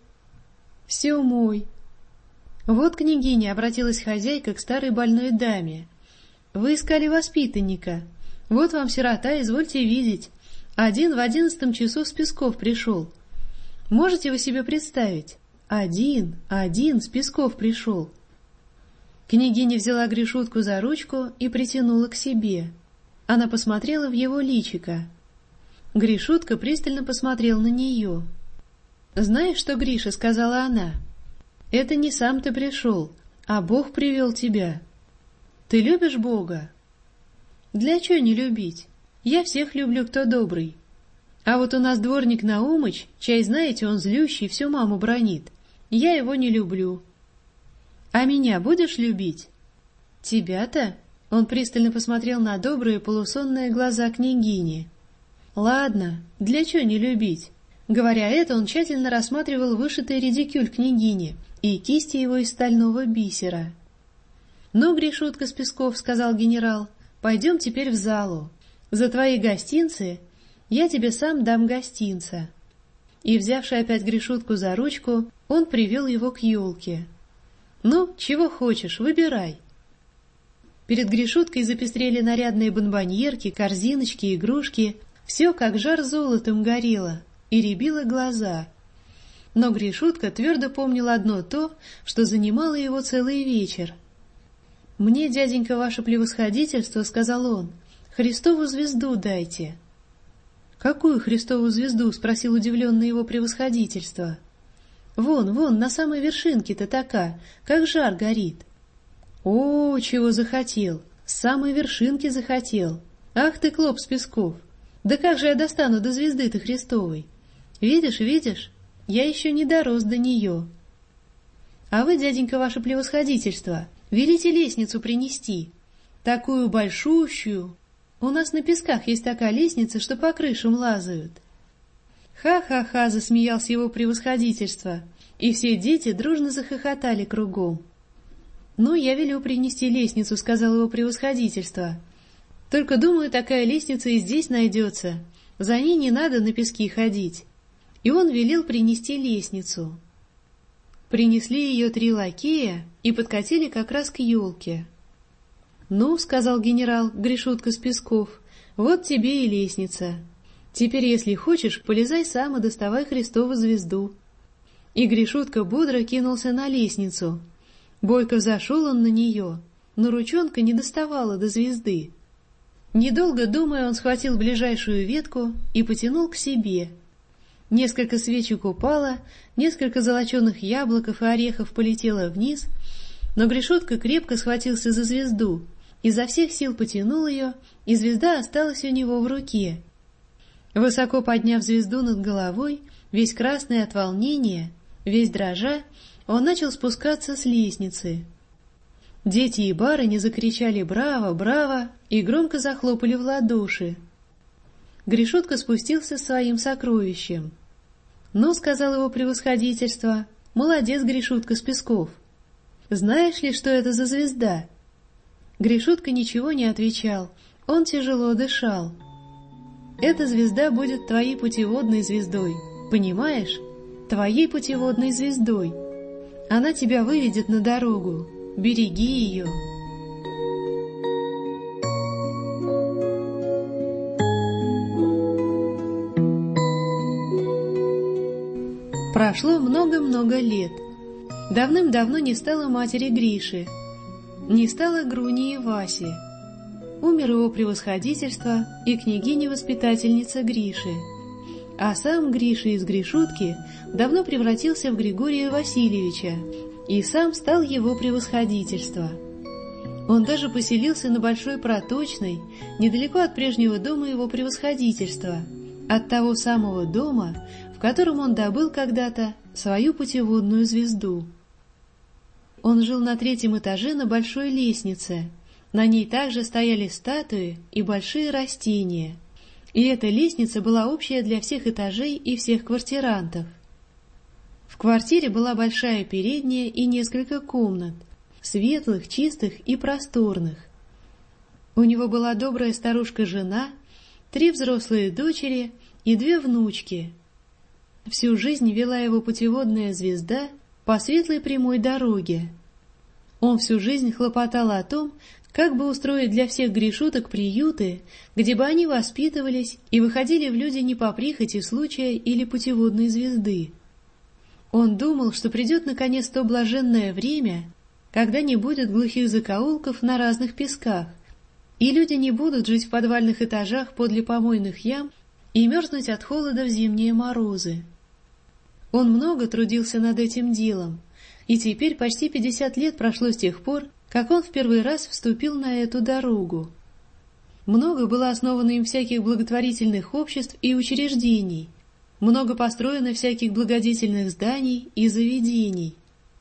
Speaker 8: «Сёмой». «Вот, княгиня, — обратилась хозяйка к старой больной даме, — вы искали воспитанника. Вот вам сирота, извольте видеть. Один в одиннадцатом часу с Песков пришел. Можете вы себе представить? Один, один с Песков пришел». Княгиня взяла Гришутку за ручку и притянула к себе. Она посмотрела в его личико. Гришутка пристально посмотрел на нее. «Знаешь что, Гриша, — сказала она, — это не сам ты пришел, а Бог привел тебя. Ты любишь Бога?» «Для чего не любить? Я всех люблю, кто добрый. А вот у нас дворник Наумыч, чай, знаете, он злющий, всю маму бранит. Я его не люблю. А меня будешь любить?» «Тебя-то?» — он пристально посмотрел на добрые полусонные глаза княгини. «Ладно, для чего не любить?» Говоря это, он тщательно рассматривал вышитый редикюль княгини и кисти его из стального бисера. «Ну, Гришутка с Песков, — сказал генерал, — пойдем теперь в залу. За твои гостинцы я тебе сам дам гостинца». И, взявший опять Гришутку за ручку, он привел его к елке. «Ну, чего хочешь, выбирай». Перед Гришуткой запестрели нарядные бонбоньерки, корзиночки, игрушки. Все, как жар золотом, горело и рябило глаза. Но Гришутка твердо помнил одно то, что занимало его целый вечер. «Мне, дяденька, ваше превосходительство, — сказал он, — Христову звезду дайте». «Какую Христову звезду?» — спросил удивленный его превосходительство. «Вон, вон, на самой вершинке-то такая, как жар горит». «О, чего захотел! С самой вершинки захотел! Ах ты, Клоп с Песков! Да как же я достану до звезды-то Христовой? Видишь, видишь, я еще не дорос до нее». «А вы, дяденька, ваше превосходительство, велите лестницу принести, такую большущую. У нас на Песках есть такая лестница, что по крышам лазают». «Ха-ха-ха!» — засмеялся его превосходительство, и все дети дружно захохотали кругом. «Ну, я велю принести лестницу», — сказал его превосходительство. «Только, думаю, такая лестница и здесь найдется. За ней не надо на пески ходить». И он велел принести лестницу. Принесли ее три лакея и подкатили как раз к елке. «Ну, — сказал генерал Гришутка с Песков, — вот тебе и лестница. Теперь, если хочешь, полезай сам и доставай Христову звезду». И Гришутка бодро кинулся на лестницу. Бойко взошел он на нее, но ручонка не доставала до звезды. Недолго думая, он схватил ближайшую ветку и потянул к себе. Несколько свечек упало, несколько золоченых яблоков и орехов полетело вниз, но Гришутка крепко схватился за звезду, изо всех сил потянул ее, и звезда осталась у него в руке. Высоко подняв звезду над головой, весь красный от волнения, весь дрожа, он начал спускаться с лестницы. Дети и барыни закричали «Браво! Браво!» и громко захлопали в ладоши. Гришутка спустился с своим сокровищем. «Ну, — сказал его превосходительство, — молодец, Гришутка с Песков. Знаешь ли, что это за звезда?» Гришутка ничего не отвечал, он тяжело дышал. «Эта звезда будет твоей путеводной звездой, понимаешь? Твоей путеводной звездой. Она тебя выведет на дорогу. Береги ее». Прошло много-много лет. Давным-давно не стало матери Гриши, не стало Груни и Васи. Умер его превосходительство и княгиня-воспитательница Гриши. А сам Гриша из Гришутки давно превратился в Григория Васильевича и сам стал его превосходительство. Он даже поселился на Большой Проточной, недалеко от прежнего дома его превосходительства, от того самого дома, в котором он добыл когда-то свою путеводную звезду. Он жил на третьем этаже на большой лестнице. На ней также стояли статуи и большие растения. И эта лестница была общая для всех этажей и всех квартирантов. В квартире была большая передняя и несколько комнат, светлых, чистых и просторных. У него была добрая старушка-жена, три взрослые дочери и две внучки. Всю жизнь вела его путеводная звезда по светлой прямой дороге. Он всю жизнь хлопотал о том, как бы устроить для всех Гришуток приюты, где бы они воспитывались и выходили в люди не по прихоти случая или путеводной звезды. Он думал, что придет наконец то блаженное время, когда не будет глухих закоулков на разных песках, и люди не будут жить в подвальных этажах подле помойных ям и мерзнуть от холода в зимние морозы. Он много трудился над этим делом, и теперь почти пятьдесят лет прошло с тех пор, как он в первый раз вступил на эту дорогу. Много было основано им всяких благотворительных обществ и учреждений, много построено всяких благодетельных зданий и заведений.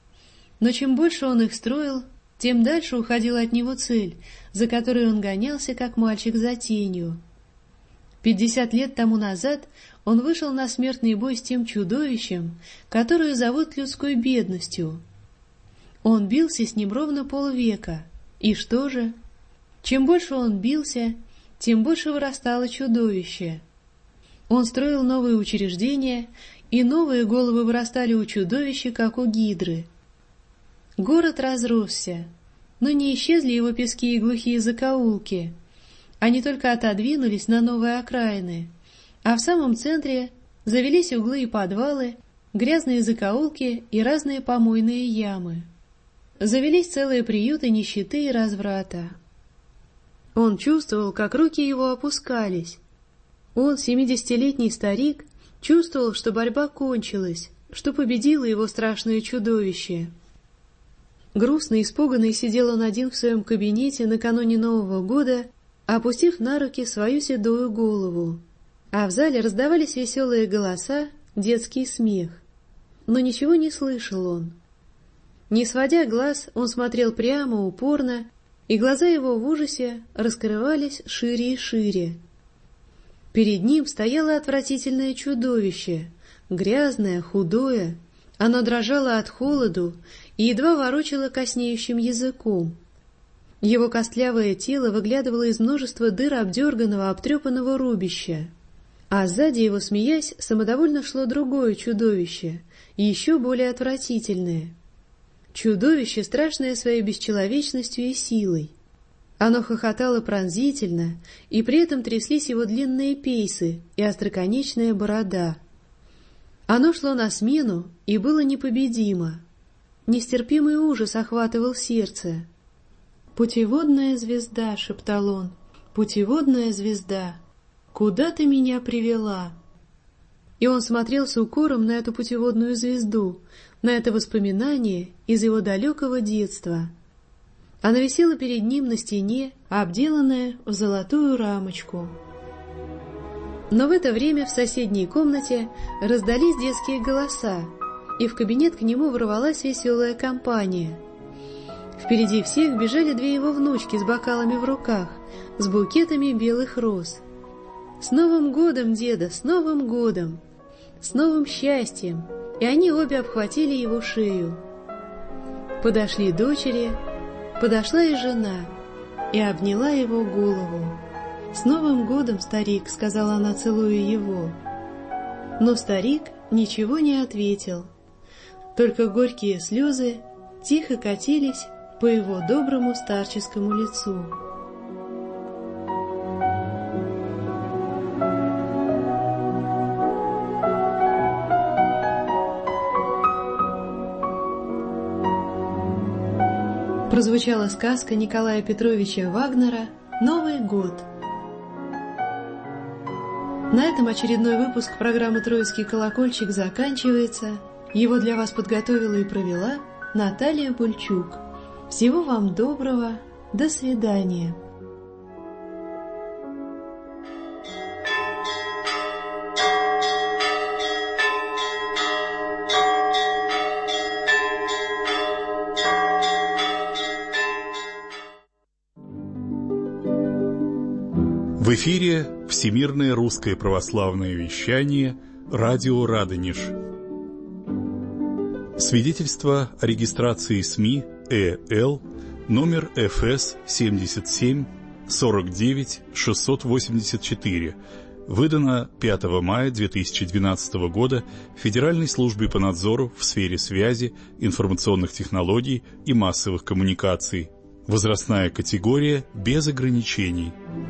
Speaker 8: Но чем больше он их строил, тем дальше уходила от него цель, за которой он гонялся, как мальчик за тенью. Пятьдесят лет тому назад он вышел на смертный бой с тем чудовищем, которое зовут людской бедностью. Он бился с ним ровно полвека. И что же? Чем больше он бился, тем больше вырастало чудовище. Он строил новые учреждения, и новые головы вырастали у чудовища, как у гидры. Город разросся, но не исчезли его пески и глухие закоулки. Они только отодвинулись на новые окраины, а в самом центре завелись углы и подвалы, грязные закоулки и разные помойные ямы. Завелись целые приюты нищеты и разврата. Он чувствовал, как руки его опускались. Он, семидесятилетний старик, чувствовал, что борьба кончилась, что победило его страшное чудовище. Грустный и испуганный сидел он один в своем кабинете накануне Нового года, опустив на руки свою седую голову. А в зале раздавались веселые голоса, детский смех. Но ничего не слышал он. Не сводя глаз, он смотрел прямо, упорно, и глаза его в ужасе раскрывались шире и шире. Перед ним стояло отвратительное чудовище, грязное, худое. Оно дрожало от холоду и едва ворочало коснеющим языком. Его костлявое тело выглядывало из множества дыр обдерганного, обтрепанного рубища. А сзади его, смеясь, самодовольно шло другое чудовище, еще более отвратительное. Чудовище, страшное своей бесчеловечностью и силой. Оно хохотало пронзительно, и при этом тряслись его длинные пейсы и остроконечная борода. Оно шло на смену и было непобедимо. Нестерпимый ужас охватывал сердце. «Путеводная звезда», — шептал он, — «путеводная звезда, куда ты меня привела?» И он смотрел с укором на эту путеводную звезду, на это воспоминание из его далекого детства. Она висела перед ним на стене, обделанная в золотую рамочку. Но в это время в соседней комнате раздались детские голоса, и в кабинет к нему ворвалась веселая компания. Впереди всех бежали две его внучки с бокалами в руках, с букетами белых роз. «С Новым годом, деда, с Новым годом! С новым счастьем!» И они обе обхватили его шею. Подошли дочери, подошла и жена, и обняла его голову. «С Новым годом, старик!» — сказала она, целуя его. Но старик ничего не ответил. Только горькие слезы тихо катились по его доброму старческому лицу. Прозвучала сказка Николая Петровича Вагнера «Новый год». На этом очередной выпуск программы «Троицкий колокольчик» заканчивается. Его для вас подготовила и провела Наталья Бульчук. Всего вам доброго. До свидания.
Speaker 3: В эфире Всемирное русское православное вещание «Радио Радонеж». Свидетельство о регистрации СМИ ЭЛ номер эф эс семьдесят семь сорок девять шестьсот восемьдесят четыре, выдано пятого мая две тысячи двенадцатого года Федеральной службе по надзору в сфере связи, информационных технологий и массовых коммуникаций. Возрастная категория без ограничений.